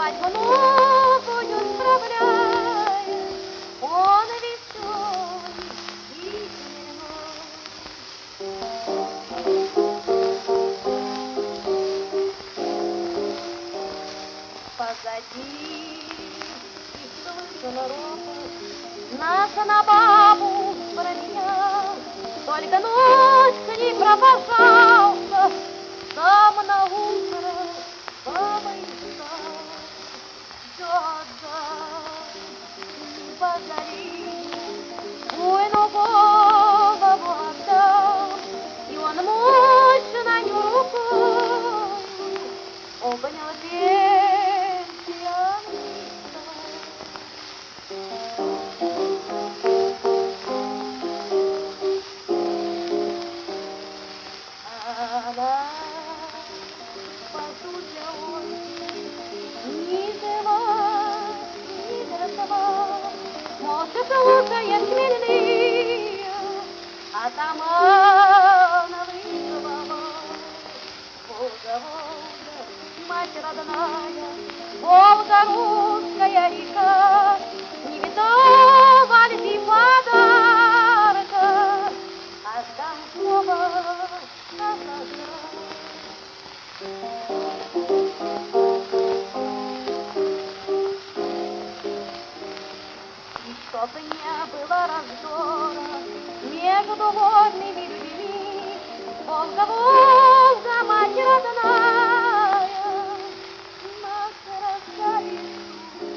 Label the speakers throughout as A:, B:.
A: свадьбу новую справляет, он веселый и позади и слышно ропот наша на бабу про меня. Только ночь не провожался, сам на утро бабой стал. Да, позади, буйну голову отдал, и он мощно рукой обнял пенсионера. Она, по сути, он ни жива, ни мертва, может, слушает хмельные атамановые слова. Волга, Волга, мать родная, Волга, русская река, не видала ли ты подарка, отдам слово назад. И чтоб не было раздора между вольными людьми, Волга, Волга, мать родная, нас красавицу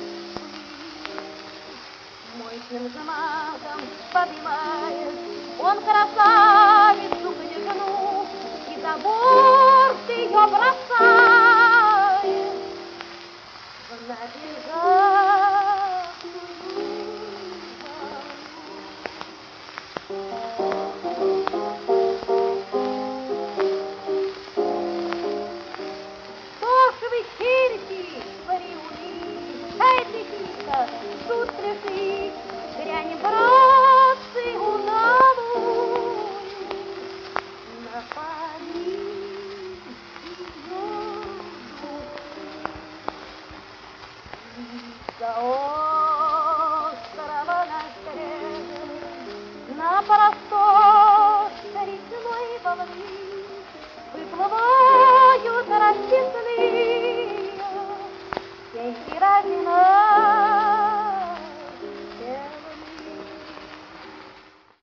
A: мощным взмахом поднимает он красавицу к декану, и за борт ее бросает в набегах Тошевый черти, вариули, ай, летица, тут пришли, грянем, братцы, уналую, напали ее души. Из-за острова на стреже, на простор речной волны выплывают расписные сети равнина.